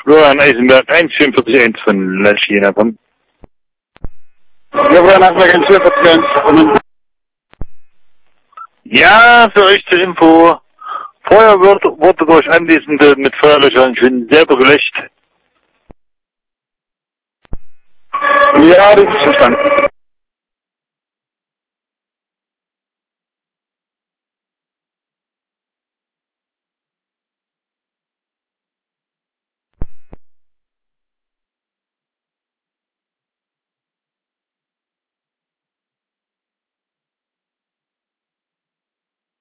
Florian Eisenberg 144 von Lalchina. Florian Eisenberg 144. Ja, für euch zur Info. Feuer wurde durch Anwesende mit Feuerlöschern schon selber gelöscht. Ja, das ist verstanden.